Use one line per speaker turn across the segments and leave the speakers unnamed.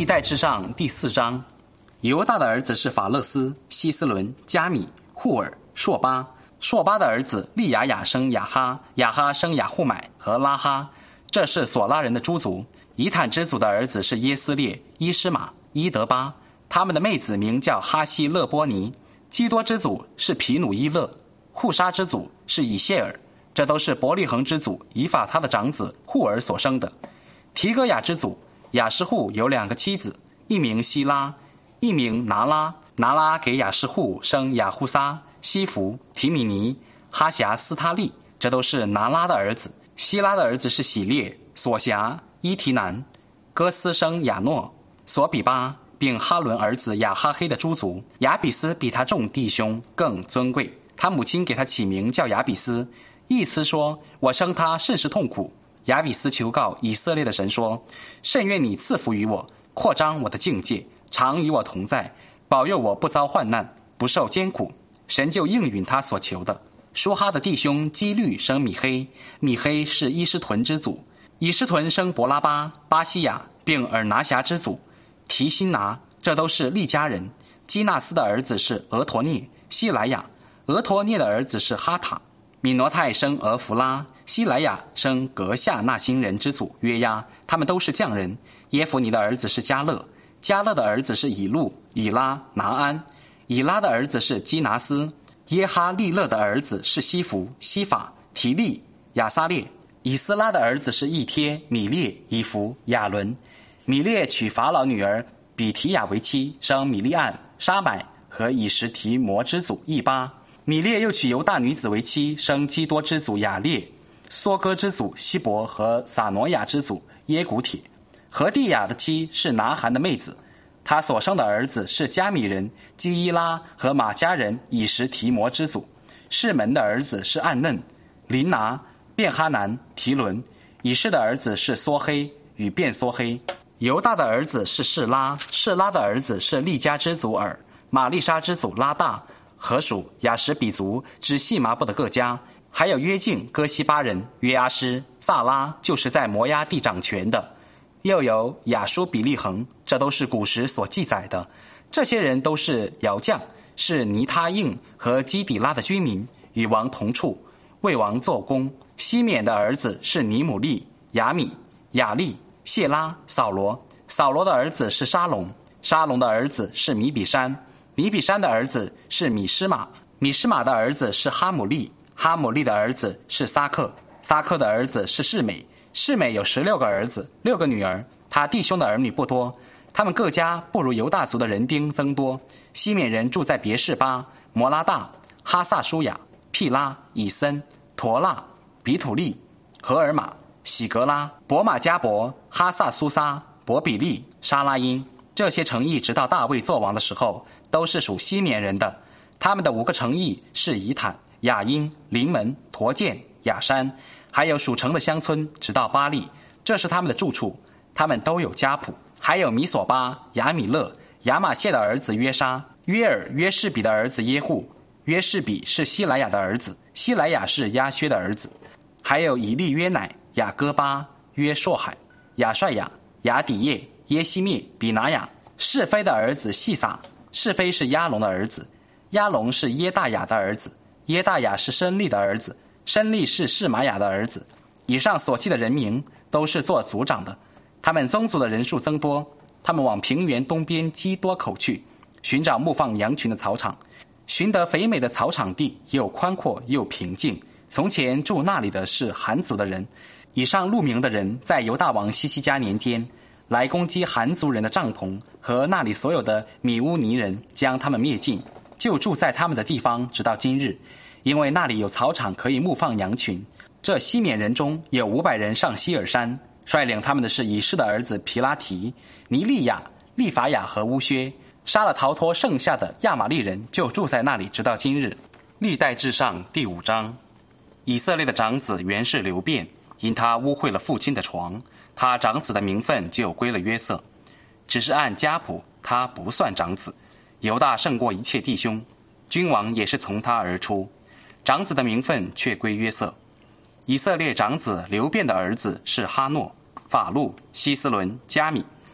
历代志上第4章，犹大的儿子是法勒斯、希斯伦、加米、户尔、朔巴。朔巴的儿子利雅雅生雅哈，雅哈生雅户买和拉哈，这是索拉人的诸族。以坦之族的儿子是耶斯列、伊施玛、伊德巴，他们的妹子名叫哈希勒波尼。基多之祖是皮努伊勒，户沙之祖是以谢尔，这都是伯利恒之祖以法他的长子户尔所生的。提戈雅之祖雅施户有2个妻子，一名希拉，一名拿拉。拿拉给雅施户生雅户撒、西弗、提米尼、哈辖斯他利，这都是拿拉的儿子。希拉的儿子是喜列、索辖、伊提南。哥斯生亚诺、索比巴，并哈伦儿子亚哈黑的诸族。亚比斯比他众弟兄更尊贵，他母亲给他起名叫亚比斯，意思说我生他甚是痛苦。亚比斯求告以色列的神说，甚愿你赐福于我，扩张我的境界，常与我同在，保佑我不遭患难，不受艰苦。神就应允他所求的。舒哈的弟兄基律生米黑，米黑是伊施屯之祖。以施屯生伯拉巴、巴西亚，并尔拿辖之祖提辛拿，这都是利家人。基纳斯的儿子是俄陀涅、希莱亚，俄陀涅的儿子是哈塔。米挪泰生俄弗拉，希莱亚生格夏纳星人之祖约押，他们都是匠人。耶弗尼的儿子是加勒，加勒的儿子是以路、以拉、拿安。以拉的儿子是基拿斯。耶哈利勒的儿子是西弗、西法、提利、亚撒列。以斯拉的儿子是以帖、米列、以弗、亚伦。米列娶法老女儿比提亚为妻，生米利暗、沙买和以实提摩之祖以巴。米列又娶犹大女子为妻，生基多之祖雅列、梭哥之祖希伯和撒挪亚之祖耶古帖。何地亚的妻是拿韩的妹子，他所生的儿子是加米人基伊拉和马加人以实提摩之祖。士门的儿子是暗嫩、林拿、便哈南、提伦。以示的儿子是梭黑与便梭黑。犹大的儿子是示拉，示拉的儿子是利家之祖尔、玛丽莎之祖拉大、何属雅什比族之细麻布的各家，还有约敬、哥西巴人约阿施、萨拉，就是在摩押地掌权的。又有亚舒比利恒，这都是古时所记载的。这些人都是窑匠，是尼他应和基底拉的居民，与王同处，为王做工。西缅的儿子是尼姆利、雅米、雅利、谢拉、扫罗。扫罗的儿子是沙龙，沙龙的儿子是米比山，米比山的儿子是米施玛，米施玛的儿子是哈姆利，哈姆利的儿子是撒克，撒克的儿子是示美，示美有16个儿子，6个女儿，他弟兄的儿女不多，他们各家不如犹大族的人丁增多。西缅人住在别是巴、摩拉大、哈萨舒雅、毗拉、以森、陀拉、比土利、荷尔玛、喜格拉、伯马加伯、哈萨苏撒、伯比利、沙拉因。这些城邑直到大卫作王的时候都是属西缅人的。他们的5个城邑是以坦、雅因、临门、陀建、雅山，还有属城的乡村直到巴利，这是他们的住处。他们都有家谱。还有米索巴、雅米勒、亚玛谢的儿子约沙、约尔、约士比的儿子耶户。约士比是希莱亚的儿子，希莱亚是亚薛的儿子。还有以利约乃、雅戈巴、约朔海、亚帅亚、雅底叶、耶西灭、比拿雅。是非的儿子细撒，是非是亚龙的儿子，亚龙是耶大雅的儿子，耶大雅是申利的儿子，申利是示玛雅的儿子。以上所记的人名都是做族长的，他们宗族的人数增多。他们往平原东边基多口去，寻找牧放羊群的草场，寻得肥美的草场地，又宽阔又平静。从前住那里的是韩族的人。以上录名的人在犹大王西西家年间来攻击韩族人的帐篷和那里所有的米乌尼人，将他们灭尽，就住在他们的地方直到今日，因为那里有草场可以牧放羊群。这西缅人中有500人上希尔山，率领他们的是以示的儿子皮拉提、尼利亚、利法亚和乌薛，杀了逃脱剩下的亚玛利人，就住在那里直到今日。历代志上第5章。以色列的长子原是流便，因他污秽了父亲的床，他长子的名分就归了约瑟，只是按家谱他不算长子。犹大胜过一切弟兄，君王也是从他而出，长子的名分却归约瑟。以色列长子流便的儿子是哈诺、法路、希斯伦、加米。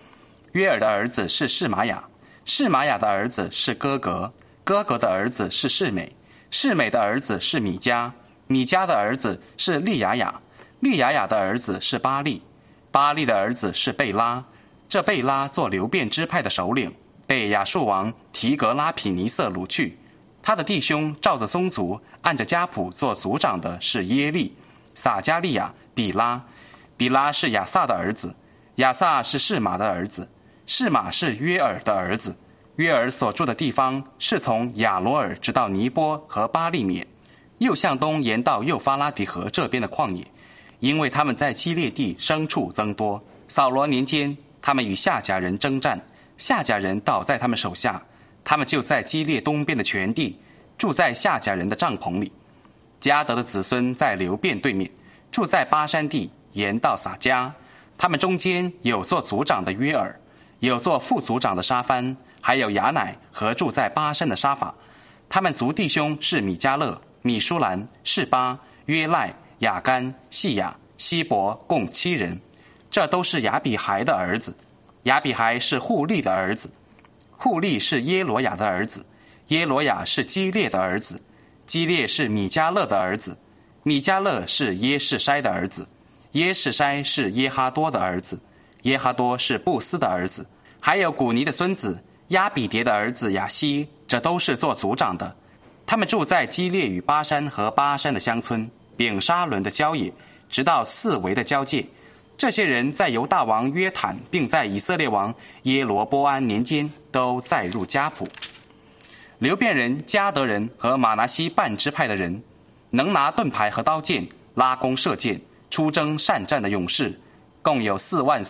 约珥的儿子是示玛雅，示玛雅的儿子是哥格，哥格的儿子是示美，示美的儿子是米迦，米迦的儿子是利亚雅，利亚雅的儿子是巴利，巴利的儿子是贝拉，这贝拉做流便支派的首领，被亚述王提格拉匹尼色掳去。他的弟兄照着宗族按着家谱做族长的是耶利、撒加利亚、比拉，比拉是亚萨的儿子，亚萨是示玛的儿子，示玛是约珥的儿子。约珥所住的地方是从亚罗尔直到尼波和巴利缅，又向东延到幼发拉底河这边的旷野，因为他们在基列地牲畜增多。扫罗年间，他们与夏甲人征战，夏甲人倒在他们手下，他们就在基列东边的全地住在夏甲人的帐篷里。迦得的子孙在流便对面，住在巴山地延到撒迦，他们中间有做族长的约珥，有做副族长的沙番，还有亚乃和住在巴山的沙法。他们族弟兄是米迦勒、米舒兰、示巴、约赖、雅干、细雅、希伯，共7人。这都是亚比孩的儿子。亚比孩是户利的儿子，户利是耶罗雅的儿子，耶罗雅是基列的儿子，基列是米迦勒的儿子，米迦勒是耶士筛的儿子，耶士筛是耶哈多的儿子，耶哈多是布斯的儿子，还有古尼的孙子亚比迭的儿子亚西，这都是做族长的。他们住在基列与巴山和巴山的乡村，丙沙伦的郊野，直到四围的交界。这些人在犹大王约坦并在以色列王耶罗波安年间都载入家谱。流便人、迦得人和马拿西半支派的人，能拿盾牌和刀剑，拉弓射箭，出征善战的勇士，共有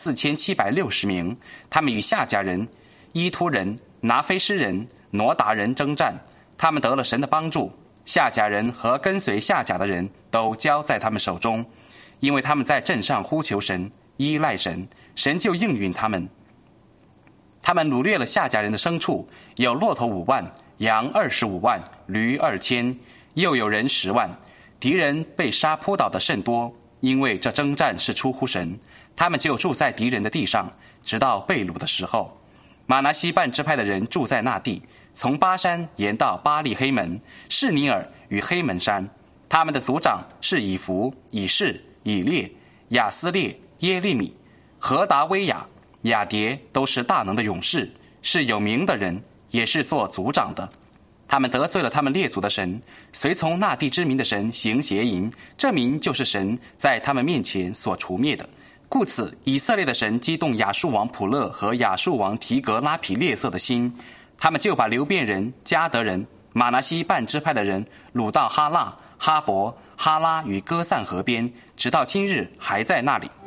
44760名。他们与夏甲人、伊突人、拿非施人、挪达人征战，他们得了神的帮助，夏甲人和跟随夏甲的人都交在他们手中，因为他们在阵上呼求神，依赖神，神就应允他们。他们掳掠了夏甲人的牲畜，有骆驼5万，羊25万，驴2000，又有人10万。敌人被杀扑倒的甚多，因为这征战是出乎神，他们就住在敌人的地上，直到被掳的时候。马拿西半支派的人住在那地，从巴山延到巴利黑门、士尼尔与黑门山。他们的族长是以弗、以士、以列、亚斯列、耶利米、何达威亚、雅迭，都是大能的勇士，是有名的人，也是做族长的。他们得罪了他们列祖的神，随从那地之民的神行邪淫，这民就是神在他们面前所除灭的。故此以色列的神激动亚述王普勒和亚述王提格拉匹列色的心，他们就把流便人、迦得人、马拿西半支派的人掳到哈腊、哈伯、哈拉与歌散河边，直到今日还在那里。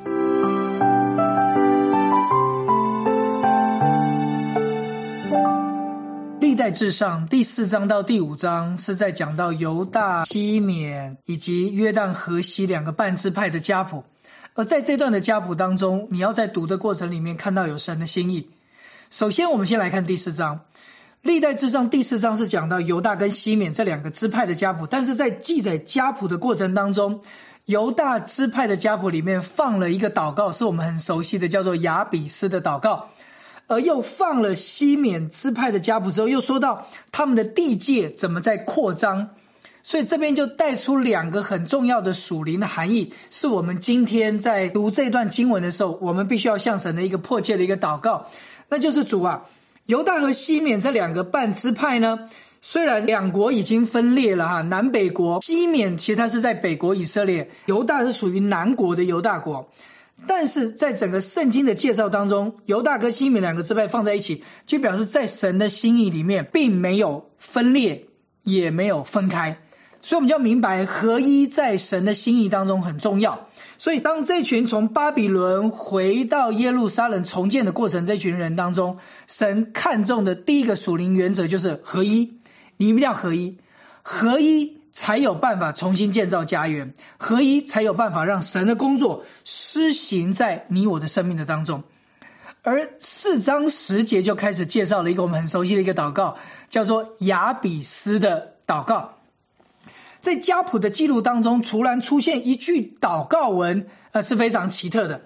历代志上第4章到第5章是在讲到犹大、西缅以及约旦河西2个半支派的家谱，而在这段的家谱当中，你要在读的过程里面看到有神的心意。首先我们先来看第4章，历代志上第4章是讲到犹大跟西缅这2个支派的家谱，但是在记载家谱的过程当中，犹大支派的家谱里面放了一个祷告，是我们很熟悉的，叫做亚比斯的祷告，而又放了西缅支派的家谱之后，又说到他们的地界怎么在扩张，所以这边就带出2个很重要的属灵的含义，是我们今天在读这段经文的时候，我们必须要向神的一个迫切的一个祷告，那就是主啊，犹大和西缅这2个半支派呢，虽然2国已经分裂了南北国，西缅其实它是在北国以色列，犹大是属于南国的犹大国，但是在整个圣经的介绍当中，犹大跟西缅2个支派放在一起，就表示在神的心意里面并没有分裂，也没有分开，所以我们就要明白合一在神的心意当中很重要。所以当这群从巴比伦回到耶路撒冷重建的过程，这群人当中，神看重的第一个属灵原则就是合一，你一定要合一，合一才有办法重新建造家园，合一才有办法让神的工作施行在你我的生命的当中。而4章10节就开始介绍了一个我们很熟悉的一个祷告，叫做亚比斯的祷告。在家谱的记录当中，突然出现一句祷告文，是非常奇特的。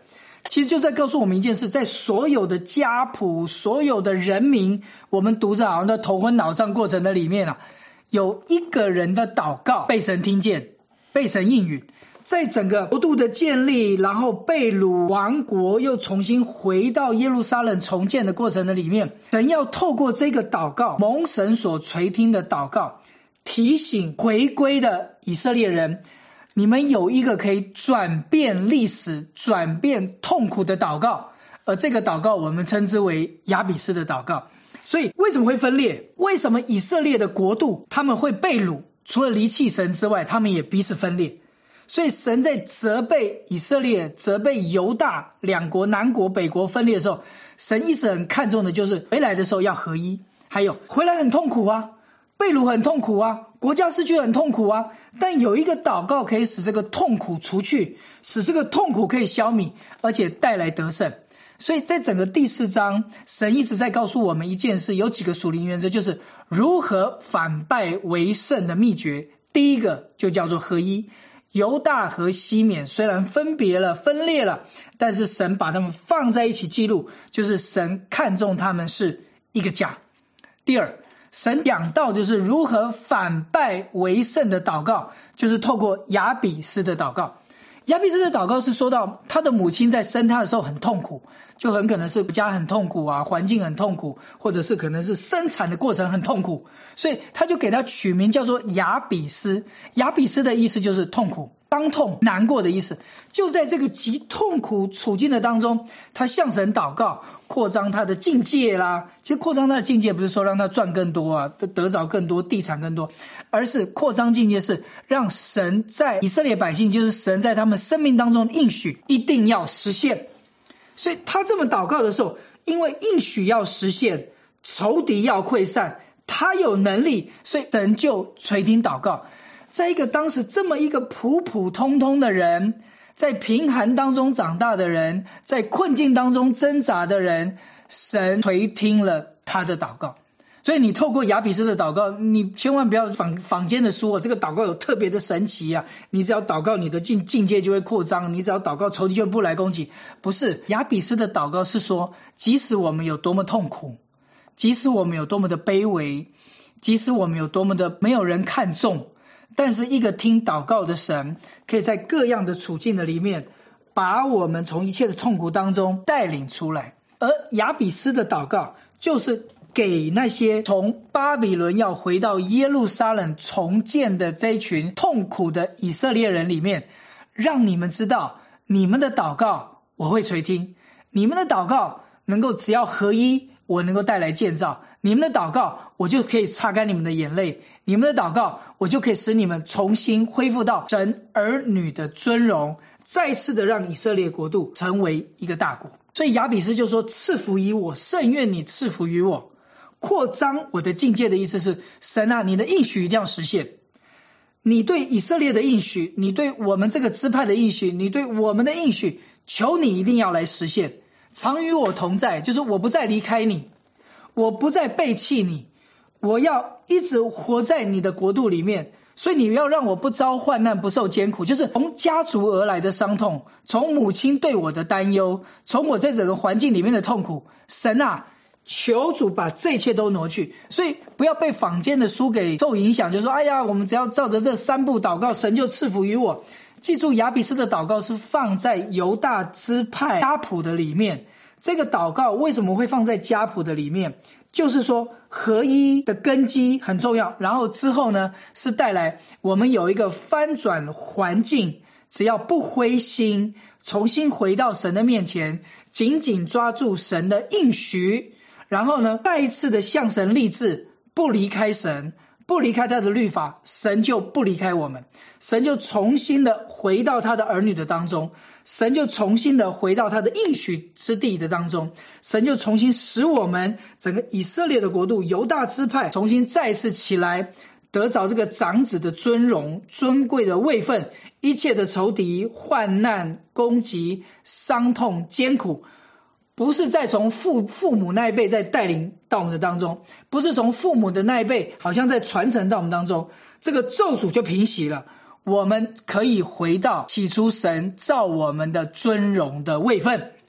其实就在告诉我们一件事，在所有的家谱，所有的人民，我们读着好像在头昏脑胀过程的里面有一个人的祷告被神听见，被神应允。在整个国度的建立，然后被掳王国又重新回到耶路撒冷重建的过程的里面，神要透过这个祷告，蒙神所垂听的祷告，提醒回归的以色列人，你们有一个可以转变历史、转变痛苦的祷告，而这个祷告我们称之为亚比斯的祷告。所以为什么会分裂？为什么以色列的国度他们会被掳？除了离弃神之外，他们也彼此分裂。所以神在责备以色列、责备犹大两国南国北国分裂的时候，神一直很看重的就是回来的时候要合一，还有回来很痛苦啊，被掳很痛苦啊，国家失去很痛苦啊，但有一个祷告可以使这个痛苦除去，使这个痛苦可以消弭，而且带来得胜。所以在整个第4章，神一直在告诉我们一件事，有几个属灵原则，就是如何反败为胜的秘诀。第一个就叫做合一。犹大和西缅虽然分别了、分裂了，但是神把他们放在一起记录，就是神看重他们是一个家。第二，神讲到就是如何反败为胜的祷告，就是透过亚比斯的祷告。亚比斯的祷告是说到他的母亲在生他的时候很痛苦，就很可能是家很痛苦啊，环境很痛苦，或者是可能是生产的过程很痛苦，所以他就给他取名叫做亚比斯。亚比斯的意思就是痛苦、伤痛、难过的意思。就在这个极痛苦处境的当中，他向神祷告，扩张他的境界啦。其实扩张他的境界不是说让他赚更多啊，得着更多，地产更多，而是扩张境界是让神在以色列百姓，就是神在他们生命当中的应许一定要实现。所以他这么祷告的时候，因为应许要实现，仇敌要溃散，他有能力，所以神就垂听祷告。在一个当时这么一个普普通通的人，在贫寒当中长大的人，在困境当中挣扎的人，神垂听了他的祷告。所以你透过亚比斯的祷告，你千万不要坊间的说这个祷告有特别的神奇啊，你只要祷告你的境界就会扩张，你只要祷告仇敌就不来攻击。不是，亚比斯的祷告是说，即使我们有多么痛苦，即使我们有多么的卑微，即使我们有多么的没有人看重，但是一个听祷告的神，可以在各样的处境的里面，把我们从一切的痛苦当中带领出来。而亚比斯的祷告就是给那些从巴比伦要回到耶路撒冷重建的这一群痛苦的以色列人里面，让你们知道，你们的祷告我会垂听，你们的祷告能够只要合一，我能够带来建造，你们的祷告我就可以擦干你们的眼泪，你们的祷告我就可以使你们重新恢复到神儿女的尊荣，再次的让以色列国度成为一个大国。所以亚比斯就说，赐福于我，甚愿你赐福于我，扩张我的境界的意思是，神啊，你的应许一定要实现，你对以色列的应许，你对我们这个支派的应许，你对我们的应许，求你一定要来实现。常与我同在，就是我不再离开你，我不再背弃你，我要一直活在你的国度里面。所以你要让我不遭患难，不受艰苦，就是从家族而来的伤痛，从母亲对我的担忧，从我在整个环境里面的痛苦，神啊，求主把这一切都挪去。所以不要被坊间的书给受影响，就说哎呀，我们只要照着这3步祷告，神就赐福于我。记住，亚比斯的祷告是放在犹大支派家谱的里面。这个祷告为什么会放在家谱的里面？就是说合一的根基很重要，然后之后呢，是带来我们有一个翻转环境，只要不灰心，重新回到神的面前，紧紧抓住神的应许，然后呢，再一次的向神立志，不离开神，不离开他的律法，神就不离开我们，神就重新的回到他的儿女的当中，神就重新的回到他的应许之地的当中，神就重新使我们整个以色列的国度犹大支派重新再次起来，得着这个长子的尊荣，尊贵的位分，一切的仇敌、患难、攻击、伤痛、艰苦，不是再从父母那一辈再带领到我们的当中，不是从父母的那一辈好像在传承到我们当中，这个咒诅就平息了，我们可以回到起初神造我们的尊荣的位分。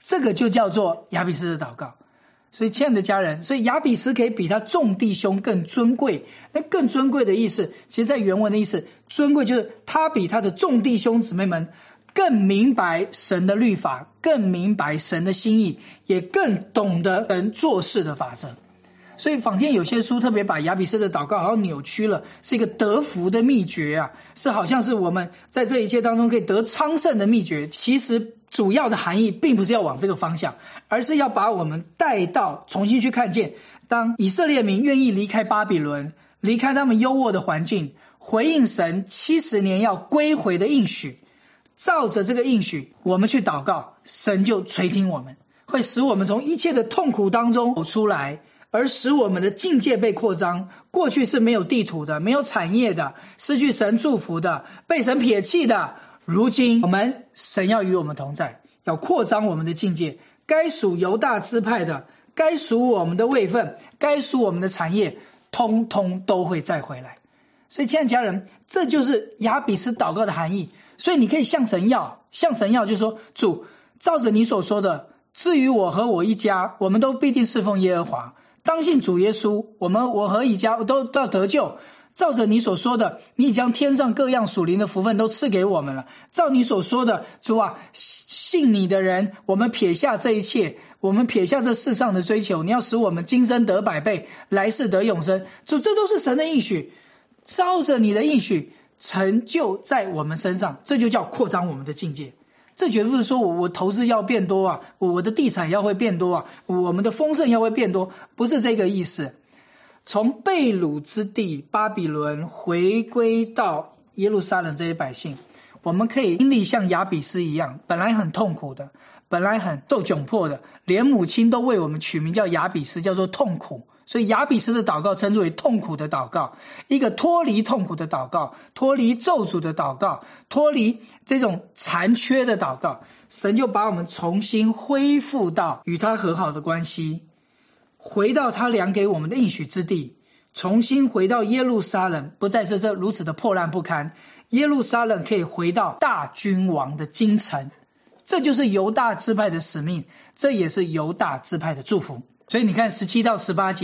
这个就叫做亚比斯的祷告。所以亲爱的家人，所以亚比斯可以比他众弟兄更尊贵。那更尊贵的意思，其实在原文的意思，尊贵就是他比他的众弟兄姊妹们更明白神的律法，更明白神的心意，也更懂得人做事的法则。所以坊间有些书特别把亚比斯的祷告好像扭曲了，是一个得福的秘诀啊，是好像是我们在这一切当中可以得昌盛的秘诀。其实主要的含义并不是要往这个方向，而是要把我们带到重新去看见，当以色列民愿意离开巴比伦，离开他们优渥的环境，回应神70年要归回的应许，照着这个应许我们去祷告，神就垂听我们，会使我们从一切的痛苦当中走出来，而使我们的境界被扩张。过去是没有地土的，没有产业的，失去神祝福的，被神撇弃的，如今神要与我们同在，要扩张我们的境界，该属犹大支派的，该属我们的位分，该属我们的产业，通通都会再回来。所以亲爱的家人，这就是亚比斯祷告的含义。所以你可以向神要就是说，主，照着你所说的，至于我和我一家，我们都必定侍奉耶和华，当信主耶稣，我和一家都要得救。照着你所说的，你已将天上各样属灵的福分都赐给我们了。照你所说的，主啊，信你的人，我们撇下这一切，我们撇下这世上的追求，你要使我们今生得100倍，来世得永生。主，这都是神的应许，照着你的应许成就在我们身上，这就叫扩张我们的境界。这绝不是说我投资要变多啊，我的地产要会变多啊，我们的丰盛要会变多，不是这个意思。从被掳之地巴比伦回归到耶路撒冷这些百姓，我们可以经历像亚比斯一样，本来很痛苦的，本来很受窘迫的，连母亲都为我们取名叫亚比斯，叫做痛苦。所以亚比斯的祷告称之为痛苦的祷告，一个脱离痛苦的祷告，脱离咒诅的祷告，脱离这种残缺的祷告，神就把我们重新恢复到与他和好的关系，回到他量给我们的应许之地，重新回到耶路撒冷，不再是这如此的破烂不堪，耶路撒冷可以回到大君王的京城。这就是犹大支派的使命，这也是犹大支派的祝福。所以你看17到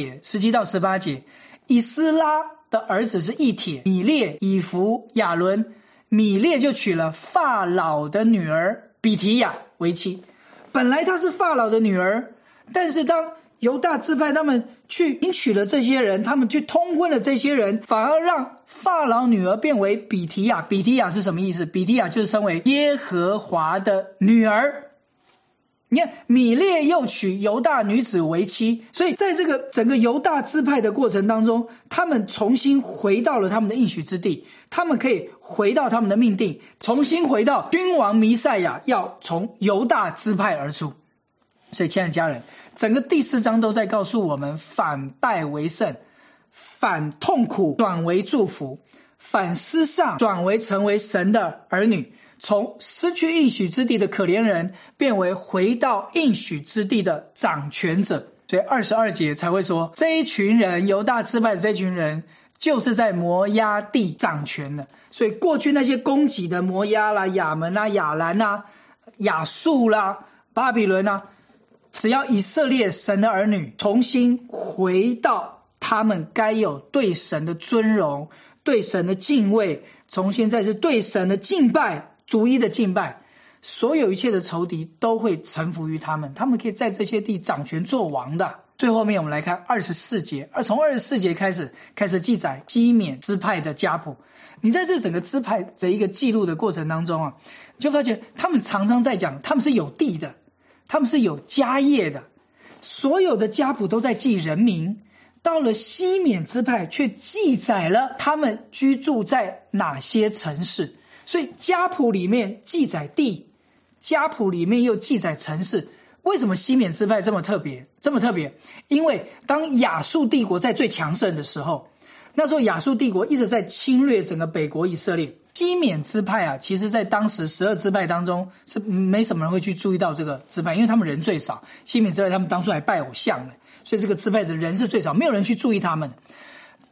18节，以斯拉的儿子是以帖、米列、以弗、亚伦。米列就娶了法老的女儿比提亚为妻。本来她是法老的女儿，但是当犹大支派他们去迎娶了这些人，他们去通婚了这些人，反而让法老女儿变为比提亚。比提亚是什么意思？比提亚就是称为耶和华的女儿。你看，米列又娶犹大女子为妻，所以在这个整个犹大支派的过程当中，他们重新回到了他们的应许之地，他们可以回到他们的命定，重新回到君王弥赛亚要从犹大支派而出。所以亲爱的家人，整个第4章都在告诉我们，反败为胜，反痛苦转为祝福，反失丧转为成为神的儿女，从失去应许之地的可怜人变为回到应许之地的掌权者。所以22节才会说，这一群人，犹大支派的这群人就是在摩押地掌权的。所以过去那些攻击的摩押啦、亚门啦、亚兰啦、亚述啦、巴比伦啦，只要以色列神的儿女重新回到他们该有对神的尊荣，对神的敬畏，重新再是对神的敬拜，逐一的敬拜，所有一切的仇敌都会臣服于他们，他们可以在这些地掌权做王的。最后面我们来看24节，从24节开始记载基缅支派的家谱。你在这整个支派这一个记录的过程当中啊，你就发觉他们常常在讲他们是有地的，他们是有家业的，所有的家谱都在记人名。到了西缅支派却记载了他们居住在哪些城市，所以家谱里面记载地，家谱里面又记载城市。为什么西缅支派这么特别？因为当亚述帝国在最强盛的时候，那时候亚述帝国一直在侵略整个北国以色列。西缅支派啊，其实在当时12支派当中是没什么人会去注意到这个支派，因为他们人最少。西缅支派他们当初还拜偶像的，所以这个支派的人是最少，没有人去注意他们。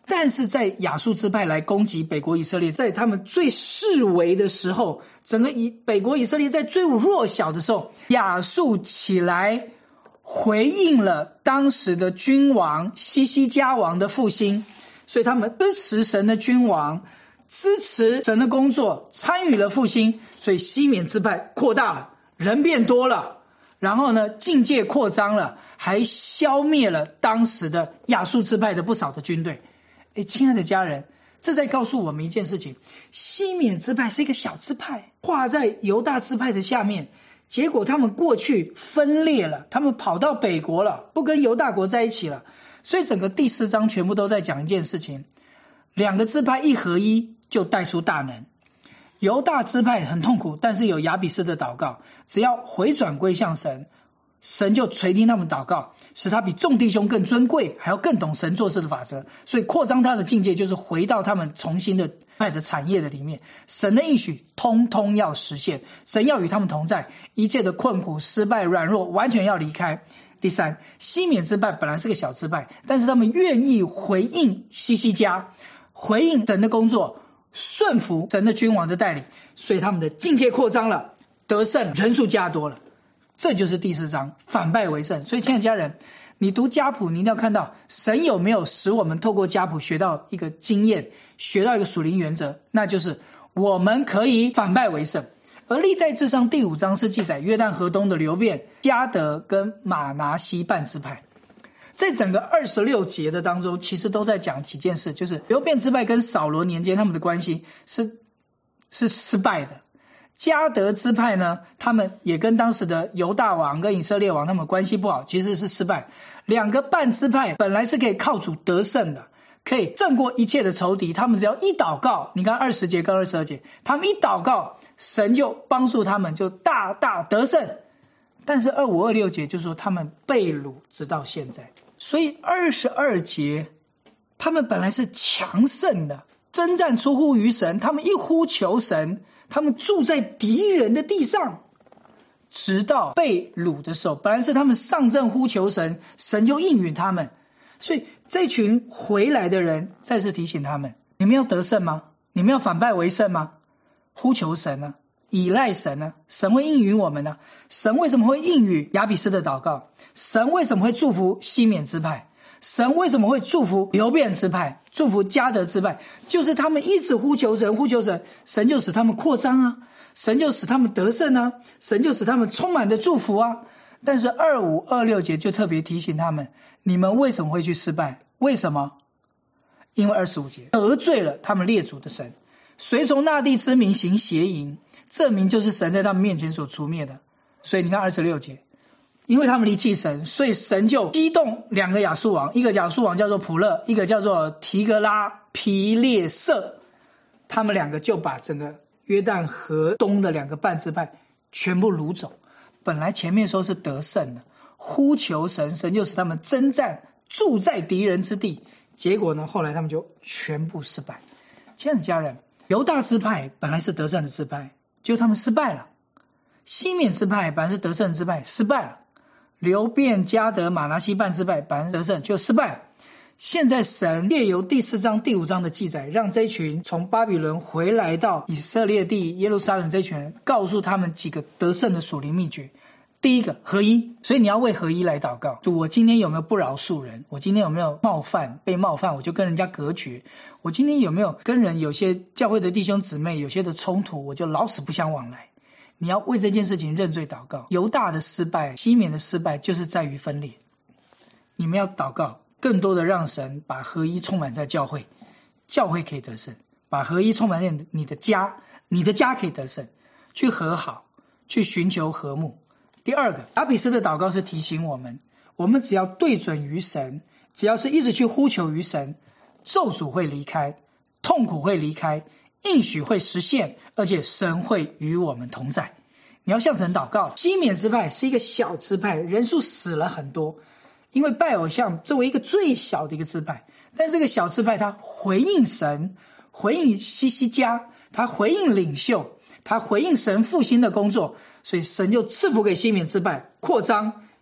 但是在亚述支派来攻击北国以色列，在他们最式微的时候，整个北国以色列在最弱小的时候，亚述起来回应了当时的君王西西家王的复兴，所以他们支持神的君王，支持神的工作，参与了复兴，所以西缅支派扩大了，人变多了，然后呢境界扩张了，还消灭了当时的亚述支派的不少的军队。亲爱的家人，这在告诉我们一件事情，西缅支派是一个小支派，画在犹大支派的下面，结果他们过去分裂了，他们跑到北国了，不跟犹大国在一起了。所以整个第4章全部都在讲一件事情，两个支派一合一就带出大能。犹大支派很痛苦，但是有亚比斯的祷告，只要回转归向神，神就垂听他们祷告，使他比众弟兄更尊贵，还要更懂神做事的法则。所以扩张他的境界，就是回到他们重新的爱的产业的里面。神的应许通通要实现，神要与他们同在，一切的困苦、失败、软弱完全要离开。第3，西缅支派本来是个小支派，但是他们愿意回应西西家，回应神的工作，顺服神的君王的带领，所以他们的境界扩张了，得胜，人数加多了。这就是第4章，反败为胜。所以亲爱的家人，你读家谱，你一定要看到神有没有使我们透过家谱学到一个经验，学到一个属灵原则，那就是我们可以反败为胜。而历代志上第5章是记载约旦河东的流便、迦得跟马拿西半支派。在整个26节的当中，其实都在讲几件事，就是流便支派跟扫罗年间他们的关系是失败的。迦得支派呢，他们也跟当时的犹大王跟以色列王他们关系不好，其实是失败。两个半支派本来是可以靠主得胜的，可以胜过一切的仇敌，他们只要一祷告，你看20节跟22节，他们一祷告，神就帮助他们，就大大得胜。但是25、26节就说他们被掳直到现在。所以22节他们本来是强盛的，征战出乎于神，他们一呼求神，他们住在敌人的地上，直到被掳的时候，本来是他们上阵呼求神，神就应允他们。所以这群回来的人再次提醒他们，你们要得胜吗？你们要反败为胜吗？呼求神啊，依赖神啊，神会应允我们啊。神为什么会应允亚比斯的祷告？神为什么会祝福西缅支派？神为什么会祝福流便支派，祝福迦得支派？就是他们一直呼求神，呼求神，神就使他们扩张啊，神就使他们得胜啊，神就使他们充满的祝福啊。但是25、26节就特别提醒他们，你们为什么会去失败？为什么？因为25节得罪了他们列祖的神，随从那地之名行邪淫，这名就是神在他们面前所除灭的。所以你看26节，因为他们离弃神，所以神就激动两个亚述王，一个亚述王叫做普勒，一个叫做提格拉皮列色，他们两个就把整个约旦河东的两个半支派全部掳走。本来前面说是得胜的，呼求神，神就使他们征战，住在敌人之地，结果呢，后来他们就全部失败。亲爱的家人，犹大支派本来是得胜的支派，结果他们失败了；西缅支派本来是得胜的支派，失败了；流便、迦得、马拿西半支派本来得胜，就失败了。现在神借由第4章、第5章的记载，让这群从巴比伦回来到以色列地耶路撒冷这群人，告诉他们几个得胜的属灵秘诀。第一个，合一。所以你要为合一来祷告，主，我今天有没有不饶恕人？我今天有没有被冒犯，我就跟人家隔绝？我今天有没有跟人有些教会的弟兄姊妹有些的冲突，我就老死不相往来？你要为这件事情认罪祷告。犹大的失败，西缅的失败，就是在于分裂。你们要祷告，更多的让神把合一充满在教会，教会可以得胜；把合一充满在你的家，你的家可以得胜。去和好，去寻求和睦。第二个，亚比斯的祷告是提醒我们，我们只要对准于神，只要是一直去呼求于神，咒诅会离开，痛苦会离开，应许会实现，而且神会与我们同在。你要向神祷告。西缅支派是一个小支派，人数死了很多，因为拜偶像作为一个最小的一个支派，但这个小支派他回应神，回应西西家，他回应领袖，他回应神复兴的工作，所以神就赐福给西缅支派，扩张，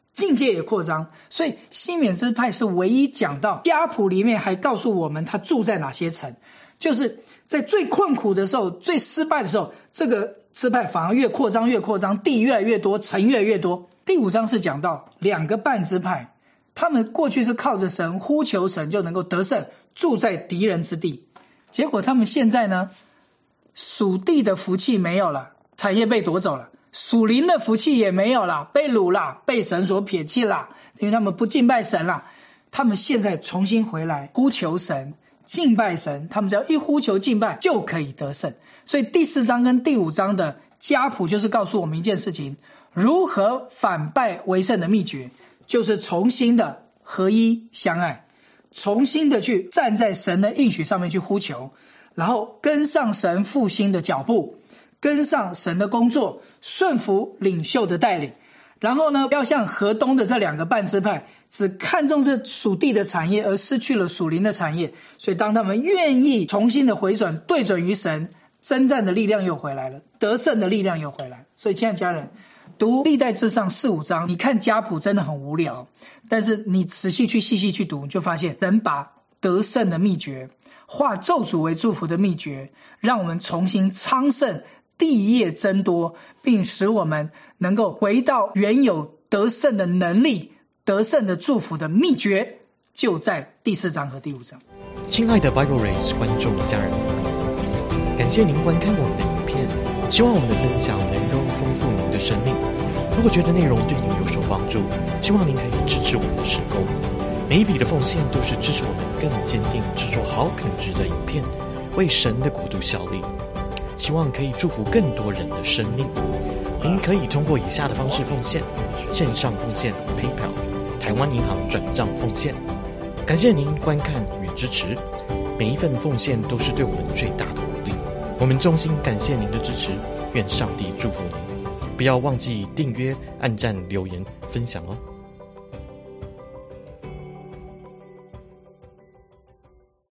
境界也扩张。所以西缅支派是唯一讲到家谱里面还告诉我们他住在哪些城，就是在最困苦的时候，最失败的时候，这个支派反而越扩张，地越来越多，城越来越多。第5章是讲到2个半支派，他们过去是靠着神呼求神就能够得胜，住在敌人之地，结果他们现在呢，属地的福气没有了，产业被夺走了，属灵的福气也没有了，被掳了，被神所撇弃了，因为他们不敬拜神了。他们现在重新回来呼求神，敬拜神，他们只要一呼求敬拜就可以得胜。所以第4章跟第5章的家谱就是告诉我们一件事情，如何反败为胜的秘诀，就是重新的合一相爱，重新的去站在神的应许上面去呼求，然后跟上神复兴的脚步，跟上神的工作，顺服领袖的带领。然后呢，要像河东的这2个半支派，只看重这属地的产业而失去了属灵的产业。所以当他们愿意重新的回转，对准于神，征战的力量又回来了，得胜的力量又回来了。所以亲爱的家人，读历代志上4、5章，你看家谱真的很无聊，但是你仔细去细细去读，你就发现神把得胜的秘诀，化咒诅为祝福的秘诀，让我们重新昌盛，地业增多，并使我们能够回到原有得胜的能力，得胜的祝福的秘诀，就在第4章和第5章。
亲爱的 Bible Race 观众家人，感谢您观看我们的影片，希望我们的分享能够丰富您的生命。如果觉得内容对您有所帮助，希望您可以支持我们的事工。每一笔的奉献都是支持我们更坚定制作好品质的影片，为神的国度效力。希望可以祝福更多人的生命。您可以通过以下的方式奉献：线上奉献 PayPal、台湾银行转账奉献。感谢您观看与支持，每一份奉献都是对我们最大的鼓励。我们衷心感谢您的支持，愿上帝祝福您。不要忘记订阅、按赞、留言、分享哦。